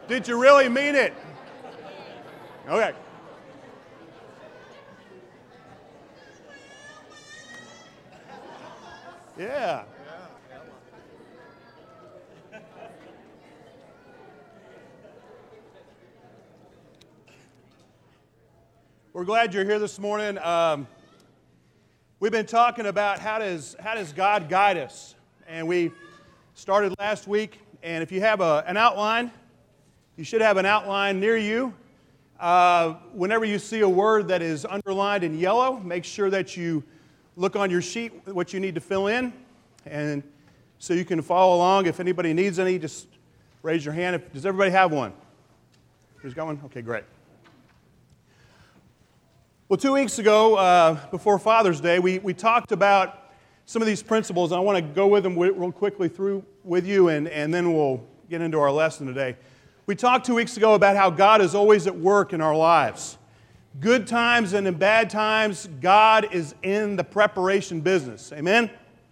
Did you really mean it? Okay. Yeah. We're glad you're here this morning. We've been talking about how does God guide us, and we started last week. And if you have an outline, you should have an outline near you. Whenever you see a word that is underlined in yellow, make sure that you look on your sheet what you need to fill in, and so you can follow along. If anybody needs any, just raise your hand. Does everybody have one? Who's got one? Okay, great. Well, 2 weeks ago, before Father's Day, we talked about some of these principles, and I want to go with them real quickly through with you, and then we'll get into our lesson today. We talked 2 weeks ago about how God is always at work in our lives. Good times and in bad times, God is in the preparation business. Amen?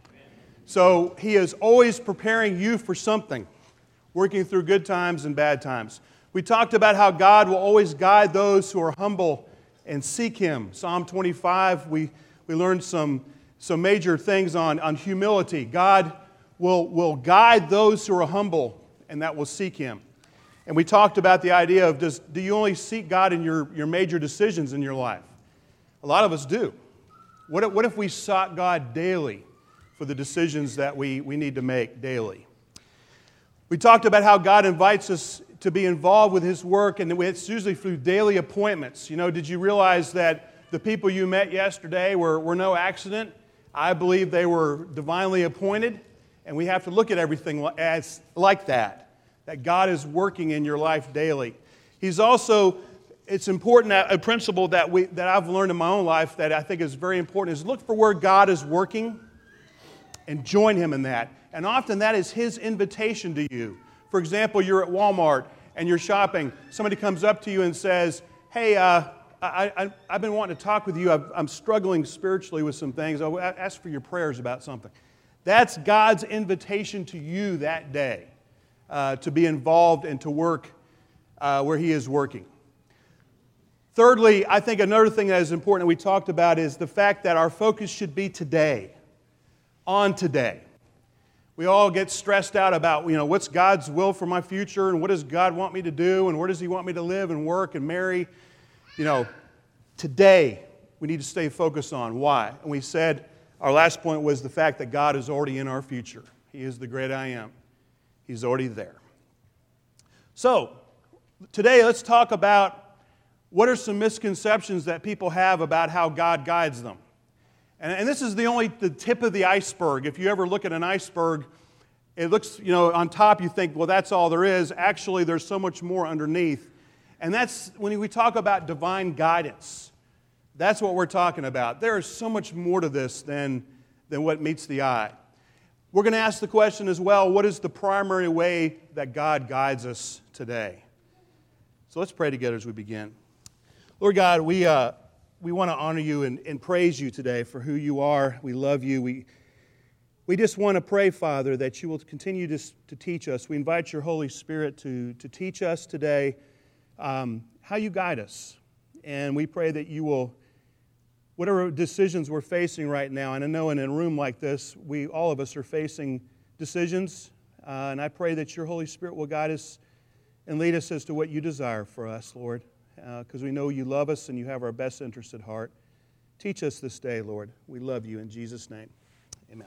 So He is always preparing you for something, working through good times and bad times. We talked about how God will always guide those who are humble and seek Him. Psalm 25, we learned some major things on humility. God will guide those who are humble and that will seek Him. And we talked about the idea of do you only seek God in your major decisions in your life? A lot of us do. What if we sought God daily for the decisions that we need to make daily? We talked about how God invites us to be involved with His work, and it's usually through daily appointments. You know, did you realize that the people you met yesterday were no accident? I believe they were divinely appointed, and we have to look at everything as like that God is working in your life daily. He's also, it's important, a principle that I've learned in my own life that I think is very important, is look for where God is working and join Him in that. And often that is His invitation to you. For example, you're at Walmart and you're shopping. Somebody comes up to you and says, hey, I've been wanting to talk with you. I'm struggling spiritually with some things. I'll ask for your prayers about something. That's God's invitation to you that day to be involved and to work where He is working. Thirdly, I think another thing that is important that we talked about is the fact that our focus should be today, on today. We all get stressed out about, what's God's will for my future and what does God want me to do and where does He want me to live and work and marry. Today we need to stay focused on. Why? And we said our last point was the fact that God is already in our future. He is the great I am. He's already there. So, today let's talk about what are some misconceptions that people have about how God guides them. And this is the tip of the iceberg. If you ever look at an iceberg, it looks, on top you think, well, that's all there is. Actually, there's so much more underneath. And that's when we talk about divine guidance. That's what we're talking about. There is so much more to this than what meets the eye. We're going to ask the question as well, what is the primary way that God guides us today? So let's pray together as we begin. Lord God, we want to honor you and praise you today for who you are. We love you. We just want to pray, Father, that you will continue to teach us. We invite your Holy Spirit to teach us today how you guide us. And we pray that you will, whatever decisions we're facing right now, and I know in a room like this, all of us are facing decisions, and I pray that your Holy Spirit will guide us and lead us as to what you desire for us, Lord. Because we know you love us and you have our best interest at heart. Teach us this day, Lord. We love you in Jesus' name. Amen.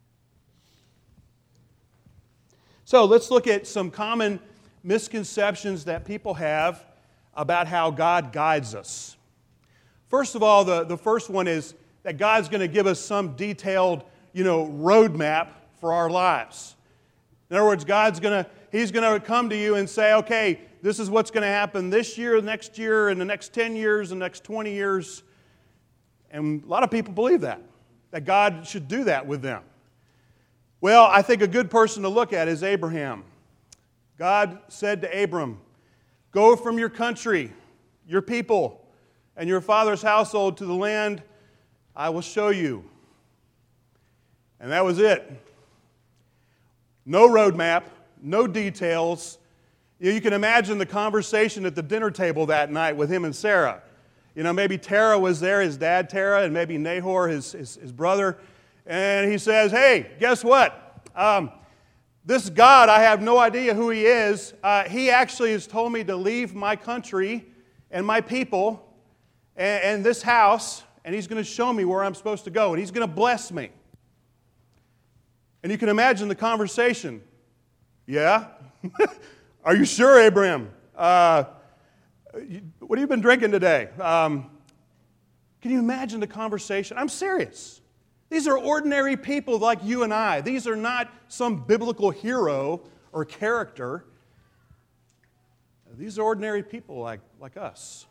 So let's look at some common misconceptions that people have about how God guides us. First of all, the first one is that God's going to give us some detailed, roadmap for our lives. In other words, He's going to come to you and say, okay, this is what's going to happen this year, next year, in the next 10 years, the next 20 years. And a lot of people believe that God should do that with them. Well, I think a good person to look at is Abraham. God said to Abram, go from your country, your people, and your father's household to the land I will show you. And that was it. No roadmap, no details. You can imagine the conversation at the dinner table that night with him and Sarah. Maybe Terah was there, his dad Terah, and maybe Nahor, his brother. And he says, hey, guess what? This God, I have no idea who he is. He actually has told me to leave my country and my people and this house, and he's going to show me where I'm supposed to go, and he's going to bless me. And you can imagine the conversation. Yeah? Are you sure, Abraham? What have you been drinking today? Can you imagine the conversation? I'm serious. These are ordinary people like you and I. These are not some biblical hero or character. These are ordinary people like us.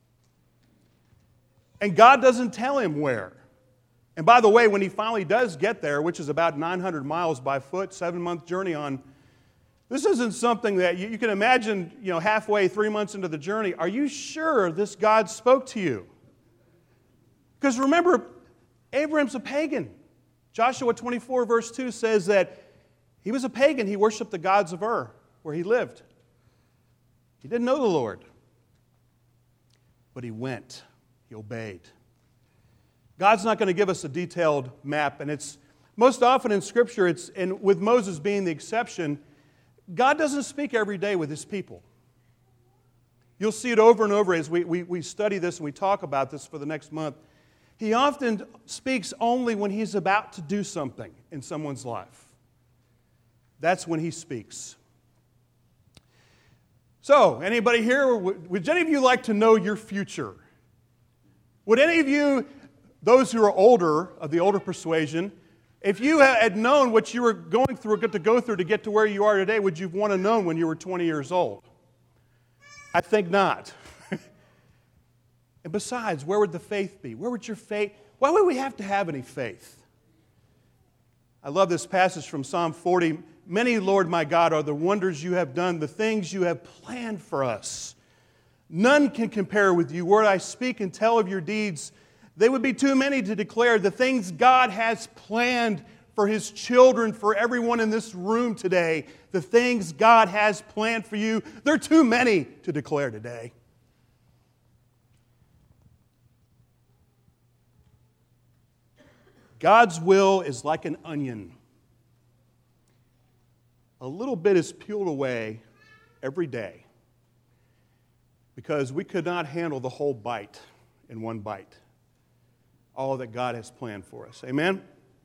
And God doesn't tell him where. And by the way, when he finally does get there, which is about 900 miles by foot, 7-month journey on, this isn't something that you can imagine, halfway, 3 months into the journey. Are you sure this God spoke to you? Because remember, Abraham's a pagan. Joshua 24 verse 2 says that he was a pagan. He worshiped the gods of Ur, where he lived. He didn't know the Lord. But he went. He obeyed. God's not going to give us a detailed map, and it's most often in Scripture, and with Moses being the exception, God doesn't speak every day with his people. You'll see it over and over as we study this and we talk about this for the next month. He often speaks only when he's about to do something in someone's life. That's when he speaks. So, anybody here, would any of you like to know your future? Would any of you, those who are older, of the older persuasion, if you had known what you were going through, to go through to get to where you are today, would you want to know when you were 20 years old? I think not. And besides, where would the faith be? Where would your faith, why would we have to have any faith? I love this passage from Psalm 40. Many, Lord my God, are the wonders you have done, the things you have planned for us. None can compare with you. Were I speak and tell of your deeds, they would be too many to declare. The things God has planned for his children, for everyone in this room today, the things God has planned for you, they're too many to declare today. God's will is like an onion. A little bit is peeled away every day because we could not handle the whole bite in one bite. All that God has planned for us. Amen?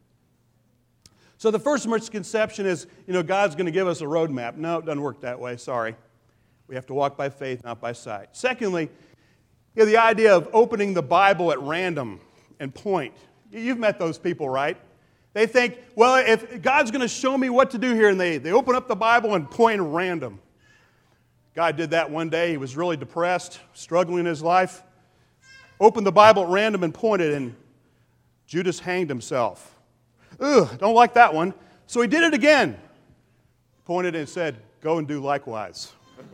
So the first misconception is, God's going to give us a roadmap. No, it doesn't work that way. Sorry. We have to walk by faith, not by sight. Secondly, the idea of opening the Bible at random and point. You've met those people, right? They think, well, if God's going to show me what to do here, and they open up the Bible and point at random. God did that one day. He was really depressed, struggling in his life. Opened the Bible at random and pointed, and Judas hanged himself. Ugh, don't like that one. So he did it again. Pointed and said, go and do likewise.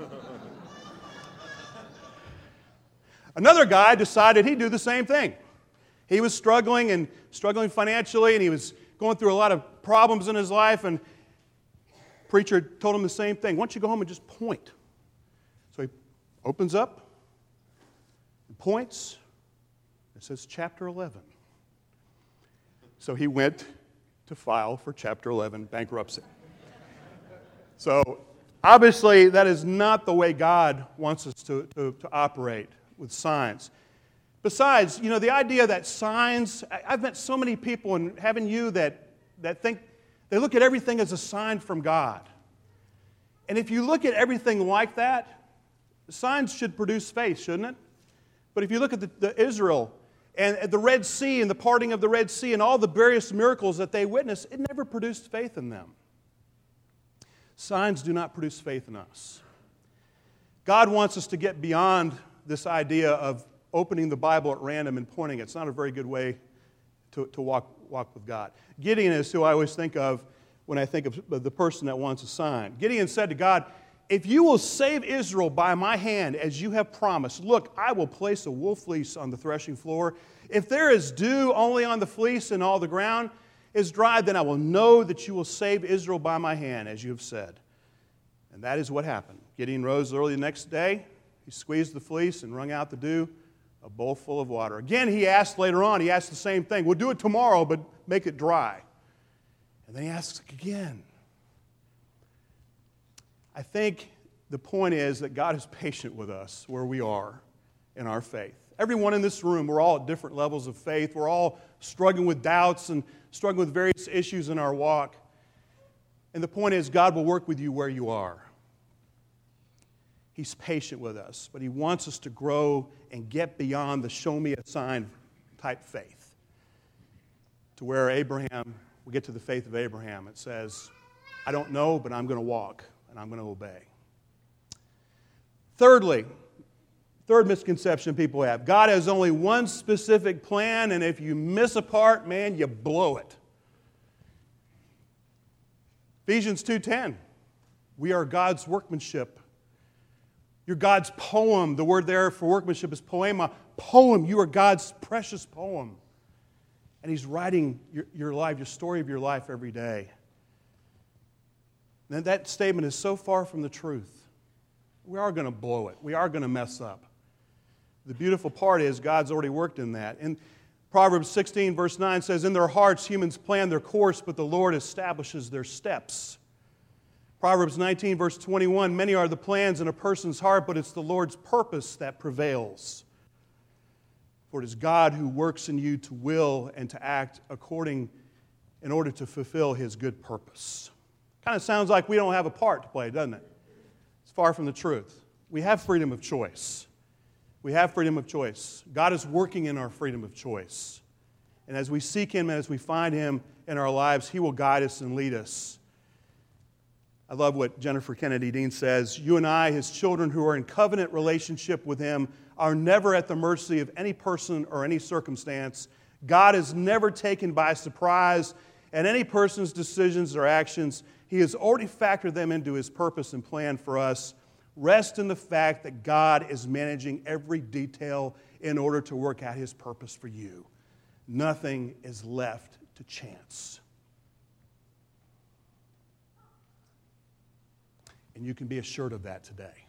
Another guy decided he'd do the same thing. He was struggling financially, and he was going through a lot of problems in his life, and the preacher told him the same thing. Why don't you go home and just point? So he opens up and points. It says chapter 11. So he went to file for chapter 11 bankruptcy. So obviously that is not the way God wants us to operate with signs. Besides, the idea that signs, I've met so many people, and having you that think, they look at everything as a sign from God. And if you look at everything like that, signs should produce faith, shouldn't it? But if you look at the Israel and the Red Sea and the parting of the Red Sea and all the various miracles that they witnessed, it never produced faith in them. Signs do not produce faith in us. God wants us to get beyond this idea of opening the Bible at random and pointing. It's not a very good way to walk with God. Gideon is who I always think of when I think of the person that wants a sign. Gideon said to God, if you will save Israel by my hand as you have promised, look, I will place a wool fleece on the threshing floor. If there is dew only on the fleece and all the ground is dry, then I will know that you will save Israel by my hand as you have said. And that is what happened. Gideon rose early the next day. He squeezed the fleece and wrung out the dew, a bowl full of water. Again, he asked later on, he asked the same thing. We'll do it tomorrow, but make it dry. And then he asks again. I think the point is that God is patient with us where we are in our faith. Everyone in this room, we're all at different levels of faith. We're all struggling with doubts and struggling with various issues in our walk. And the point is, God will work with you where you are. He's patient with us, but He wants us to grow and get beyond the show me a sign type faith. To where Abraham, we get to the faith of Abraham. It says, I don't know, but I'm going to walk and I'm going to obey. Thirdly, third misconception people have, God has only one specific plan, and if you miss a part, man, you blow it. Ephesians 2:10, we are God's workmanship. You're God's poem. The word there for workmanship is poema. Poem. You are God's precious poem. And He's writing your life, your story of your life every day. And that statement is so far from the truth. We are going to blow it. We are going to mess up. The beautiful part is God's already worked in that. And Proverbs 16 verse 9 says, in their hearts humans plan their course, but the Lord establishes their steps. Proverbs 19 verse 21, many are the plans in a person's heart, but it's the Lord's purpose that prevails. For it is God who works in you to will and to act according in order to fulfill His good purpose. Kind of sounds like we don't have a part to play, doesn't it? It's far from the truth. We have freedom of choice. We have freedom of choice. God is working in our freedom of choice. And as we seek Him and as we find Him in our lives, He will guide us and lead us. I love what Jennifer Kennedy Dean says. You and I, His children who are in covenant relationship with Him, are never at the mercy of any person or any circumstance. God is never taken by surprise at any person's decisions or actions. He has already factored them into His purpose and plan for us. Rest in the fact that God is managing every detail in order to work out His purpose for you. Nothing is left to chance. And you can be assured of that today.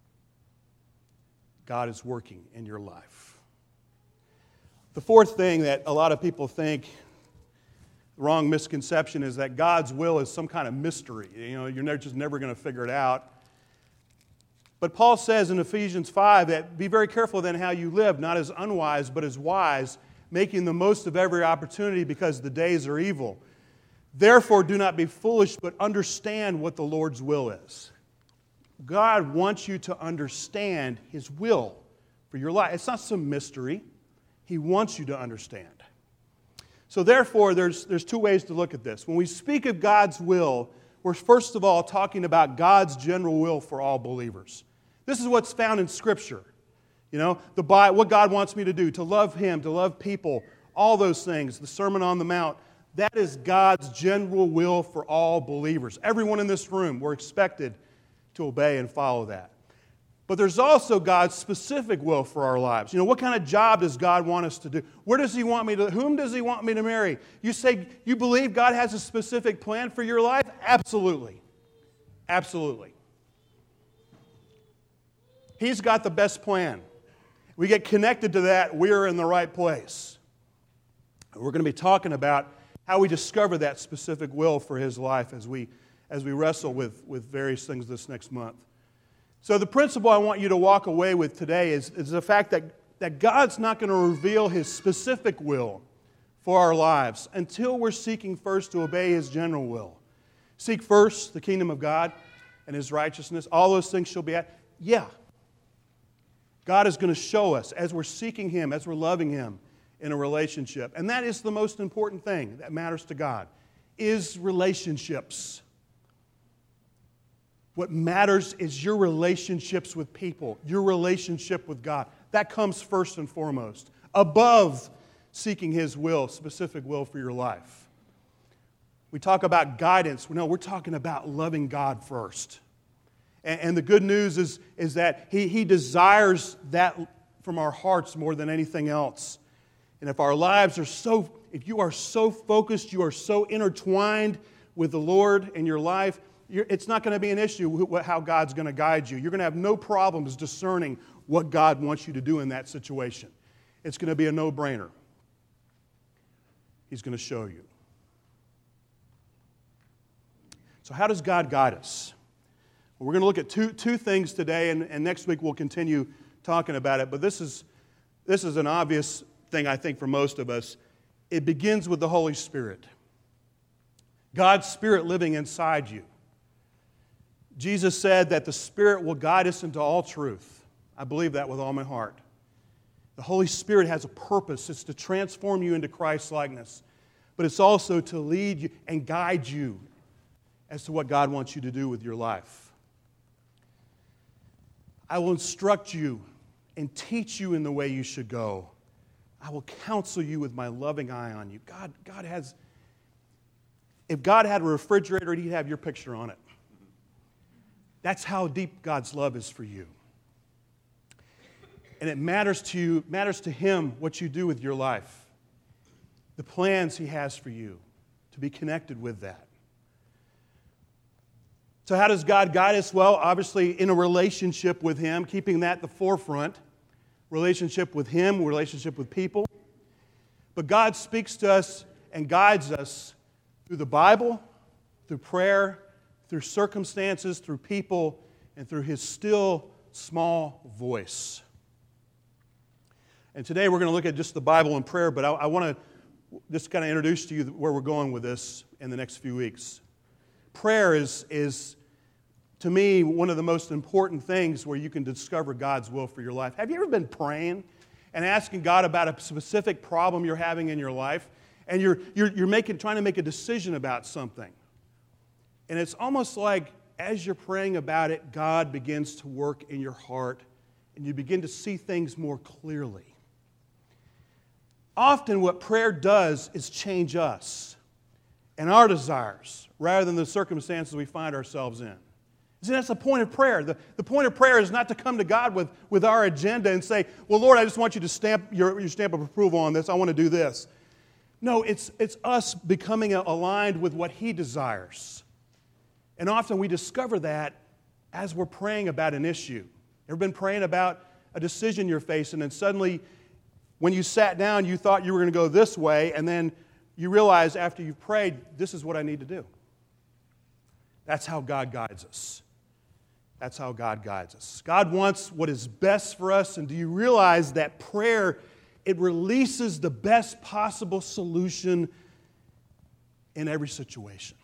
God is working in your life. The fourth thing that a lot of people think, the wrong misconception, is that God's will is some kind of mystery. You know, you're just never going to figure it out. But Paul says in Ephesians 5 that be very careful then how you live, not as unwise, but as wise, making the most of every opportunity because the days are evil. Therefore, do not be foolish, but understand what the Lord's will is. God wants you to understand His will for your life. It's not some mystery. He wants you to understand. So therefore, there's two ways to look at this. When we speak of God's will, we're first of all talking about God's general will for all believers. This is what's found in Scripture. You know, what God wants me to do, to love Him, to love people, all those things, the Sermon on the Mount. That is God's general will for all believers. Everyone in this room, we're expected to obey and follow that. But there's also God's specific will for our lives. You know, what kind of job does God want us to do? Where does He want me to, whom does He want me to marry? You say, you believe God has a specific plan for your life? Absolutely. Absolutely. He's got the best plan. We get connected to that, we're in the right place. We're going to be talking about how we discover that specific will for His life as we wrestle with various things this next month. So the principle I want you to walk away with today is the fact that God's not going to reveal His specific will for our lives until we're seeking first to obey His general will. Seek first the kingdom of God and His righteousness. All those things shall be added. Yeah. God is going to show us as we're seeking Him, as we're loving Him in a relationship. And that is the most important thing that matters to God, is relationships. What matters is your relationships with people, your relationship with God. That comes first and foremost, above seeking His will, specific will for your life. We talk about guidance. No, we're talking about loving God first. And the good news is that He desires that from our hearts more than anything else. And if our lives if you are so focused, you are so intertwined with the Lord in your life, it's not going to be an issue how God's going to guide you. You're going to have no problems discerning what God wants you to do in that situation. It's going to be a no-brainer. He's going to show you. So how does God guide us? Well, we're going to look at two things today, and next week we'll continue talking about it. But this is an obvious thing, I think, for most of us. It begins with the Holy Spirit. God's Spirit living inside you. Jesus said that the Spirit will guide us into all truth. I believe that with all my heart. The Holy Spirit has a purpose. It's to transform you into Christ's likeness. But it's also to lead you and guide you as to what God wants you to do with your life. I will instruct you and teach you in the way you should go. I will counsel you with my loving eye on you. God has, if God had a refrigerator, He'd have your picture on it. That's how deep God's love is for you. And it matters to you, matters to Him what you do with your life. The plans He has for you, to be connected with that. So how does God guide us? Well, obviously in a relationship with Him, keeping that at the forefront. Relationship with Him, relationship with people. But God speaks to us and guides us through the Bible, through prayer, through circumstances, through people, and through His still small voice. And today we're going to look at just the Bible and prayer, but I want to just kind of introduce to you where we're going with this in the next few weeks. Prayer is, to me, one of the most important things where you can discover God's will for your life. Have you ever been praying and asking God about a specific problem you're having in your life, and you're trying to make a decision about something? And it's almost like as you're praying about it, God begins to work in your heart, and you begin to see things more clearly. Often what prayer does is change us and our desires rather than the circumstances we find ourselves in. See, that's the point of prayer. The point of prayer is not to come to God with our agenda and say, well, Lord, I just want you to stamp your stamp of approval on this. I want to do this. No, it's us becoming aligned with what He desires. And often we discover that as we're praying about an issue. Ever been praying about a decision you're facing, and suddenly when you sat down, you thought you were going to go this way, and then you realize after you've prayed, this is what I need to do. That's how God guides us. That's how God guides us. God wants what is best for us, and do you realize that prayer, it releases the best possible solution in every situation?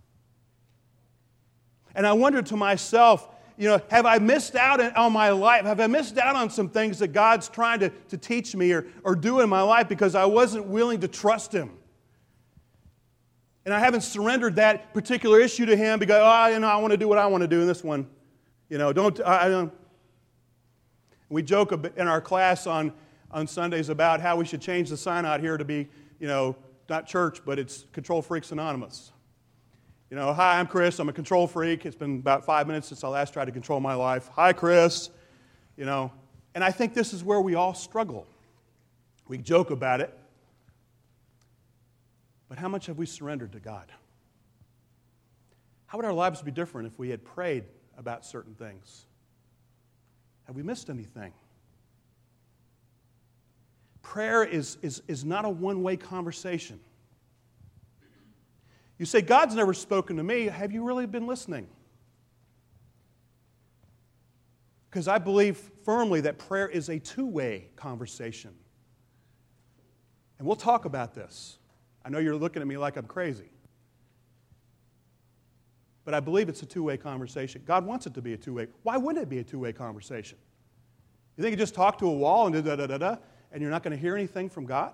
And I wondered to myself, have I missed out on my life? Have I missed out on some things that God's trying to teach me or do in my life because I wasn't willing to trust Him? And I haven't surrendered that particular issue to Him because, I want to do what I want to do in this one. Don't. We joke a bit in our class on Sundays about how we should change the sign out here to be, not church, but it's Control Freaks Anonymous. Hi, I'm Chris. I'm a control freak. It's been about 5 minutes since I last tried to control my life. Hi, Chris. And I think this is where we all struggle. We joke about it. But how much have we surrendered to God? How would our lives be different if we had prayed about certain things? Have we missed anything? Prayer is not a one-way conversation. You say, God's never spoken to me. Have you really been listening? Because I believe firmly that prayer is a two-way conversation. And we'll talk about this. I know you're looking at me like I'm crazy. But I believe it's a two-way conversation. God wants it to be a two-way. Why wouldn't it be a two-way conversation? You think you just talk to a wall and and you're not going to hear anything from God?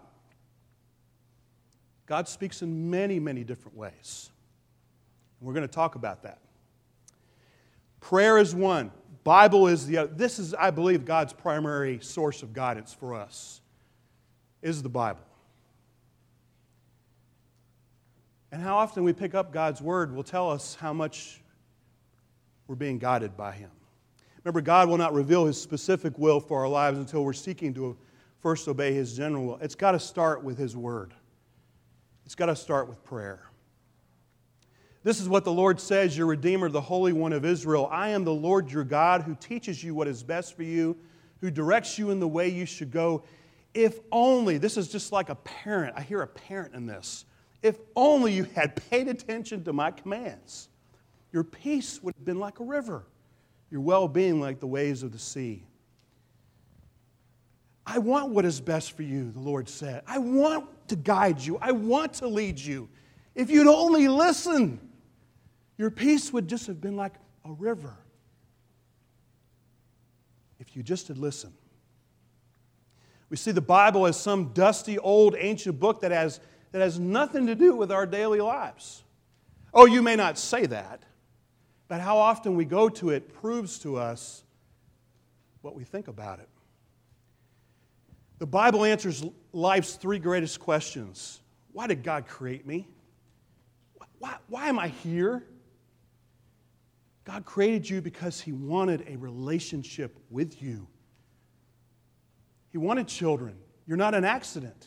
God speaks in many, many different ways. And we're going to talk about that. Prayer is one. Bible is the other. This is, I believe, God's primary source of guidance for us, is the Bible. And how often we pick up God's Word will tell us how much we're being guided by Him. Remember, God will not reveal His specific will for our lives until we're seeking to first obey His general will. It's got to start with His Word. It's got to start with prayer. This is what the Lord says, your Redeemer, the Holy One of Israel. I am the Lord your God who teaches you what is best for you, who directs you in the way you should go. If only, this is just like a parent. I hear a parent in this. If only you had paid attention to my commands, your peace would have been like a river, your well-being like the waves of the sea. I want what is best for you, the Lord said. I want to guide you. I want to lead you. If you'd only listen, your peace would just have been like a river. If you just had listened. We see the Bible as some dusty, old, ancient book that has nothing to do with our daily lives. Oh, you may not say that, but how often we go to it proves to us what we think about it. The Bible answers life's three greatest questions. Why did God create me? Why am I here? God created you because He wanted a relationship with you. He wanted children. You're not an accident.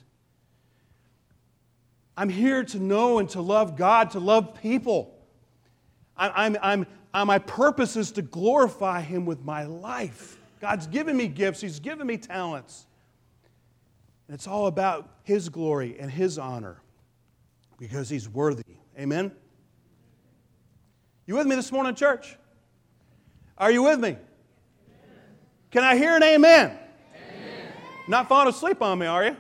I'm here to know and to love God, to love people. My purpose is to glorify Him with my life. God's given me gifts. He's given me talents. And it's all about His glory and His honor because He's worthy. Amen? You with me this morning, church? Are you with me? Amen. Can I hear an amen? Amen? Not falling asleep on me, are you?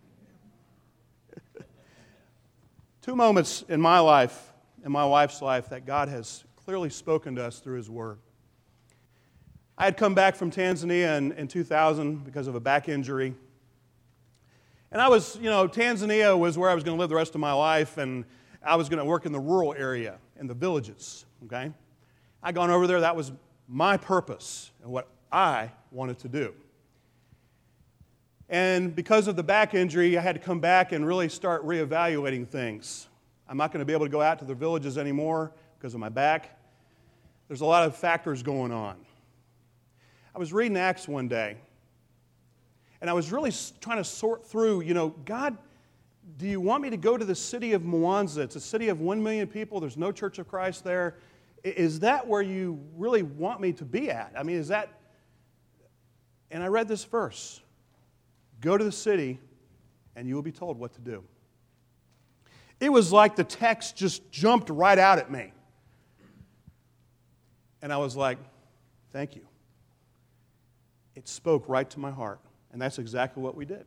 2 moments in my life, in my wife's life, that God has clearly spoken to us through His Word. I had come back from Tanzania in 2000 because of a back injury. And I was, Tanzania was where I was going to live the rest of my life, and I was going to work in the rural area, in the villages, okay? I'd gone over there. That was my purpose and what I wanted to do. And because of the back injury, I had to come back and really start reevaluating things. I'm not going to be able to go out to the villages anymore because of my back. There's a lot of factors going on. I was reading Acts one day, and I was really trying to sort through, God, do you want me to go to the city of Mwanza? It's a city of 1 million people. There's no Church of Christ there. Is that where you really want me to be at? I mean, is that... And I read this verse. Go to the city, and you will be told what to do. It was like the text just jumped right out at me. And I was like, thank you. It spoke right to my heart. And that's exactly what we did.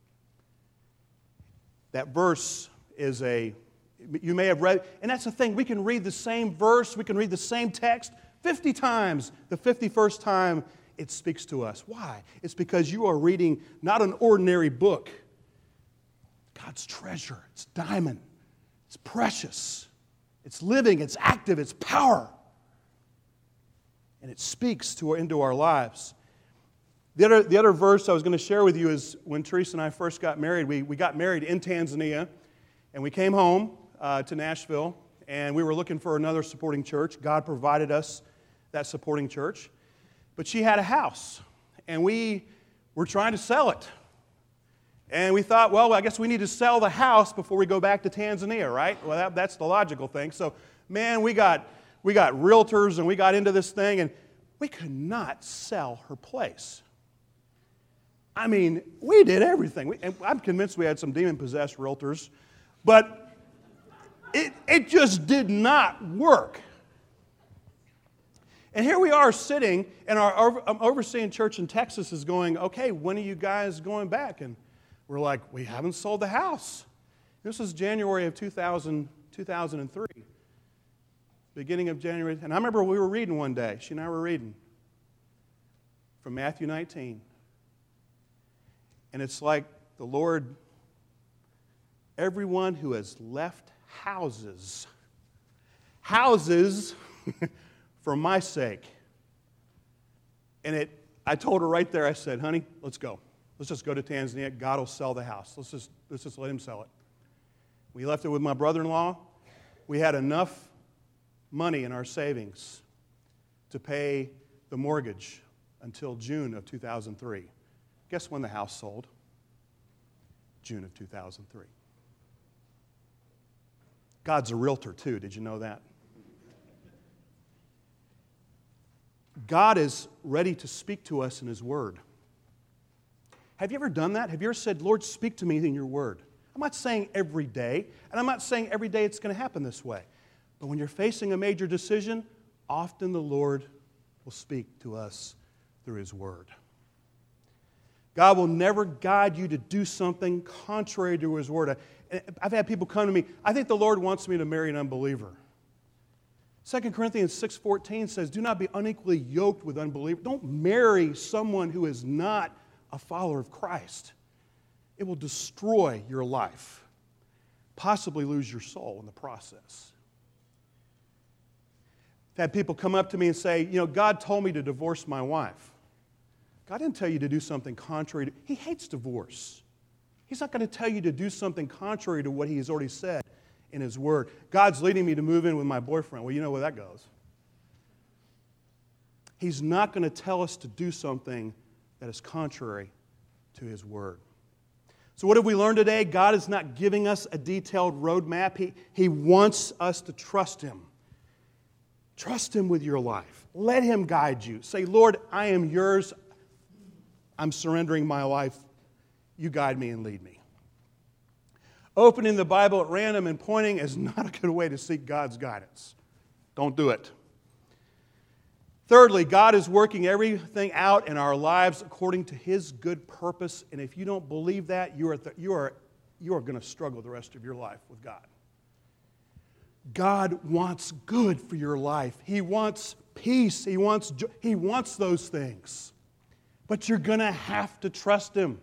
That verse is you may have read, and that's the thing, we can read the same verse, we can read the same text 50 times. The 51st time, it speaks to us. Why? It's because you are reading not an ordinary book. God's treasure. It's diamond. It's precious. It's living. It's active. It's power. And it speaks into our lives. The other verse I was going to share with you is when Teresa and I first got married. We got married in Tanzania, and we came home to Nashville, and we were looking for another supporting church. God provided us that supporting church. But she had a house, and we were trying to sell it. And we thought, well, I guess we need to sell the house before we go back to Tanzania, right? Well, that's the logical thing. So, man, we got realtors, and we got into this thing, and we could not sell her place. I mean, we did everything. And I'm convinced we had some demon-possessed realtors, but it just did not work. And here we are sitting, and our overseeing church in Texas is going, okay, when are you guys going back? And we're like, we haven't sold the house. This was January of 2003, beginning of January. And I remember we were reading one day. She and I were reading from Matthew 19. And it's like the Lord, everyone who has left houses for my sake. And I told her right there, I said, honey, let's go. Let's just go to Tanzania. God will sell the house. Let's just let Him sell it. We left it with my brother-in-law. We had enough money in our savings to pay the mortgage until June of 2003. Guess when the house sold? June of 2003. God's a realtor too. Did you know that? God is ready to speak to us in His Word. Have you ever done that? Have you ever said, Lord, speak to me in your Word? I'm not saying every day, and I'm not saying every day it's going to happen this way. But when you're facing a major decision, often the Lord will speak to us through His Word. God will never guide you to do something contrary to His Word. I've had people come to me, I think the Lord wants me to marry an unbeliever. 2 Corinthians 6:14 says, do not be unequally yoked with unbelievers. Don't marry someone who is not a follower of Christ. It will destroy your life, possibly lose your soul in the process. I've had people come up to me and say, God told me to divorce my wife. God didn't tell you to do something contrary to... He hates divorce. He's not going to tell you to do something contrary to what He has already said in His Word. God's leading me to move in with my boyfriend. Well, you know where that goes. He's not going to tell us to do something that is contrary to His Word. So what have we learned today? God is not giving us a detailed roadmap. He wants us to trust Him. Trust Him with your life. Let Him guide you. Say, Lord, I am yours. I'm surrendering my life. You guide me and lead me. Opening the Bible at random and pointing is not a good way to seek God's guidance. Don't do it. Thirdly, God is working everything out in our lives according to His good purpose. And if you don't believe that, you are going to struggle the rest of your life with God. God wants good for your life. He wants peace. He wants joy. He wants those things. But you're going to have to trust Him.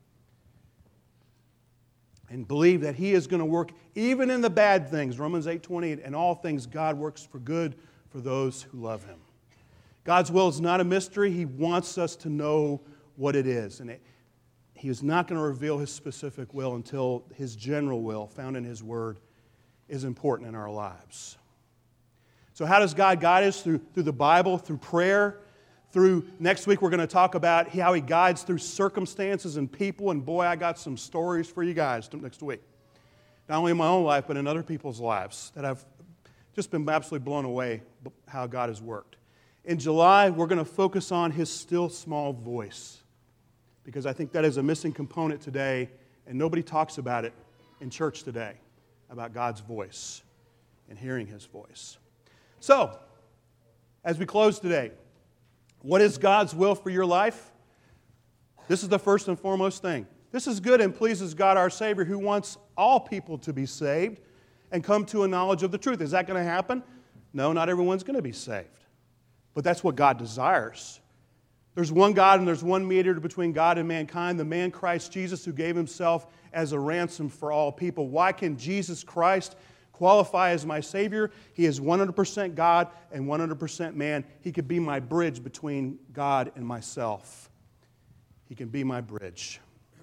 And believe that He is going to work even in the bad things. Romans 8:28, and all things God works for good for those who love Him. God's will is not a mystery. He wants us to know what it is. And He is not going to reveal His specific will until His general will, found in His Word, is important in our lives. So how does God guide us? Through the Bible, through prayer, next week we're going to talk about how He guides through circumstances and people. And boy, I got some stories for you guys next week. Not only in my own life, but in other people's lives that I've just been absolutely blown away how God has worked. In July, we're going to focus on His still small voice, because I think that is a missing component today, and nobody talks about it in church today, about God's voice and hearing His voice. So, as we close today, what is God's will for your life? This is the first and foremost thing. This is good and pleases God our Savior, who wants all people to be saved and come to a knowledge of the truth. Is that going to happen? No, not everyone's going to be saved. But that's what God desires. There's one God and there's one mediator between God and mankind, the man Christ Jesus, who gave Himself as a ransom for all people. Why can Jesus Christ qualify as my Savior? He is 100% God and 100% man. He could be my bridge between God and myself. He can be my bridge.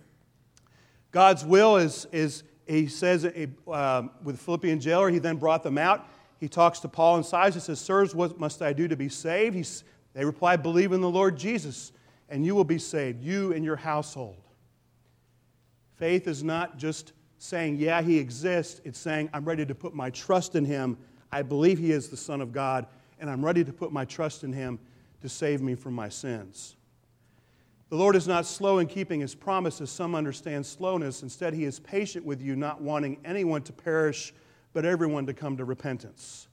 God's will is He says with the Philippian jailer, He then brought them out. He talks to Paul and Silas. He says, sirs, what must I do to be saved? They reply, believe in the Lord Jesus, and you will be saved, you and your household. Faith is not just saying, yeah, He exists. It's saying, I'm ready to put my trust in Him. I believe He is the Son of God, and I'm ready to put my trust in Him to save me from my sins. The Lord is not slow in keeping His promise, as some understand slowness. Instead, He is patient with you, not wanting anyone to perish, but everyone to come to repentance.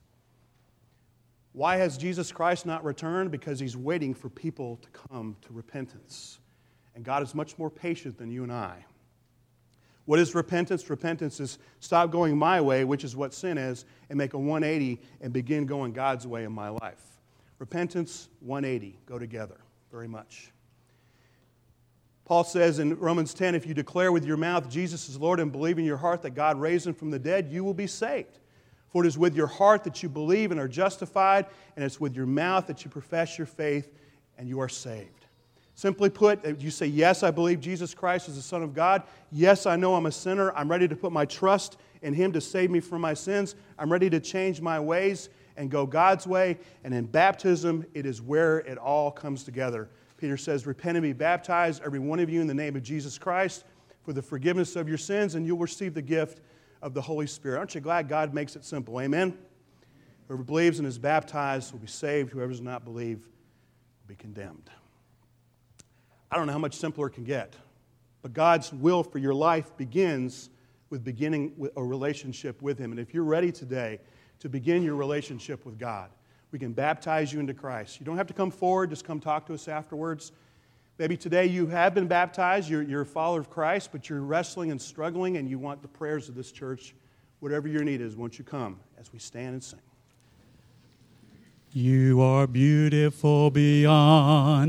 Why has Jesus Christ not returned? Because He's waiting for people to come to repentance. And God is much more patient than you and I. What is repentance? Repentance is stop going my way, which is what sin is, and make a 180 and begin going God's way in my life. Repentance, 180 go together very much. Paul says in Romans 10, if you declare with your mouth Jesus is Lord and believe in your heart that God raised Him from the dead, you will be saved. For it is with your heart that you believe and are justified, and it's with your mouth that you profess your faith and you are saved. Simply put, you say, yes, I believe Jesus Christ is the Son of God. Yes, I know I'm a sinner. I'm ready to put my trust in Him to save me from my sins. I'm ready to change my ways and go God's way. And in baptism, it is where it all comes together. Peter says, repent and be baptized, every one of you, in the name of Jesus Christ for the forgiveness of your sins, and you'll receive the gift of the Holy Spirit. Aren't you glad God makes it simple? Amen? Whoever believes and is baptized will be saved. Whoever does not believe be condemned. I don't know how much simpler it can get, but God's will for your life begins with beginning with a relationship with Him. And if you're ready today to begin your relationship with God, we can baptize you into Christ. You don't have to come forward, just come talk to us afterwards. Maybe today you have been baptized, you're a follower of Christ, but you're wrestling and struggling and you want the prayers of this church. Whatever your need is, won't you come as we stand and sing? You are beautiful beyond